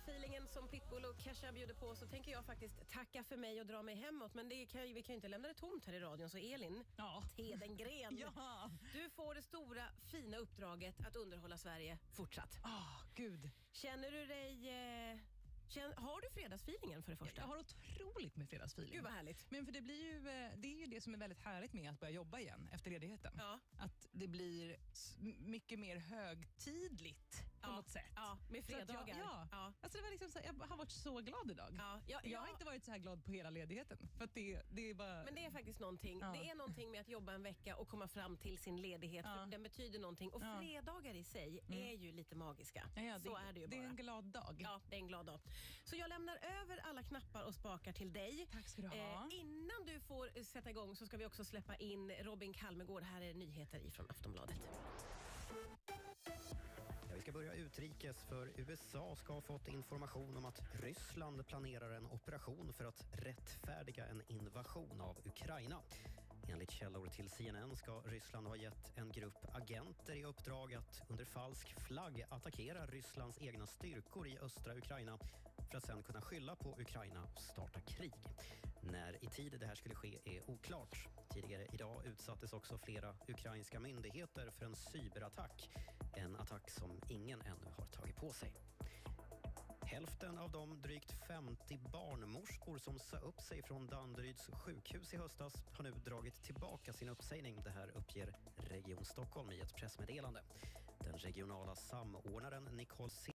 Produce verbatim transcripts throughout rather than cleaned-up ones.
feelingen som Pitbull och Kesha bjuder på, så tänker jag faktiskt tacka för mig och dra mig hemåt. Men det kan, vi kan ju inte lämna det tomt här i radion. Så Elin, ja. Tedengren, ja. du får det stora, fina uppdraget att underhålla Sverige fortsatt. Oh, Gud. Känner du dig... Eh, känner, har du fredagsfeelingen för det första? Jag har otroligt med fredagsfeeling. Gud vad härligt. Men för det blir ju, det är ju det som är väldigt härligt med att börja jobba igen efter ledigheten. Ja. Att det blir mycket mer högtidligt på ja. något sätt. Ja, med fredagar. Jag, ja. ja. Alltså det var liksom så, jag har varit så glad idag. Ja. Ja, jag ja. har inte varit så här glad på hela ledigheten. För att det, det är bara... Men det är faktiskt någonting. Ja. Det är någonting med att jobba en vecka och komma fram till sin ledighet. Ja. För den betyder någonting. Och Ja. fredagar i sig mm. är ju lite magiska. Ja, ja, så det, är det ju bara. Det är en glad dag. Ja, det är en glad dag. Så jag lämnar över alla knappar och spakar till dig. Tack ska du ha. Eh, innan du får sätta igång så ska vi också släppa in Robin Kalmegård. Här är nyheter ifrån Aftonbladet. Ja, vi ska börja utrikes, för U S A ska ha fått information om att Ryssland planerar en operation för att rättfärdiga en invasion av Ukraina. Enligt källor till C N N ska Ryssland ha gett en grupp agenter i uppdrag att under falsk flagg attackera Rysslands egna styrkor i östra Ukraina för att sedan kunna skylla på Ukraina och starta krig. När i tid det här skulle ske är oklart. Tidigare idag utsattes också flera ukrainska myndigheter för en cyberattack. En attack som ingen ännu har tagit på sig. Hälften av de drygt femtio barnmorskor som sa upp sig från Danderyds sjukhus i höstas har nu dragit tillbaka sin uppsägning. Det här uppger Region Stockholm i ett pressmeddelande. Den regionala samordnaren Nicole C.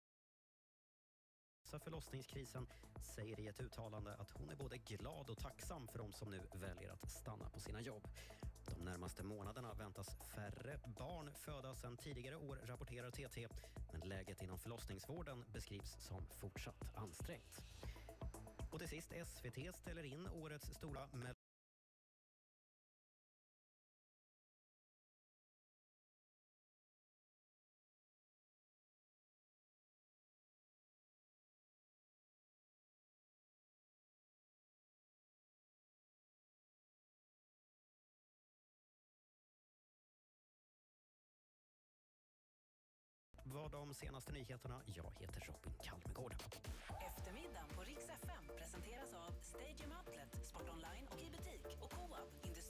förlossningskrisen säger i ett uttalande att hon är både glad och tacksam för de som nu väljer att stanna på sina jobb. De närmaste månaderna väntas färre barn födas än tidigare år, rapporterar T T. Men läget inom förlossningsvården beskrivs som fortsatt ansträngt. Och till sist, S V T ställer in årets stora mell- var de senaste nyheterna. Jag heter Robin Kalmegård. Eftermiddagen på Rix F M presenteras av Stadium Outlet, Sport Online och i butik och Co-op.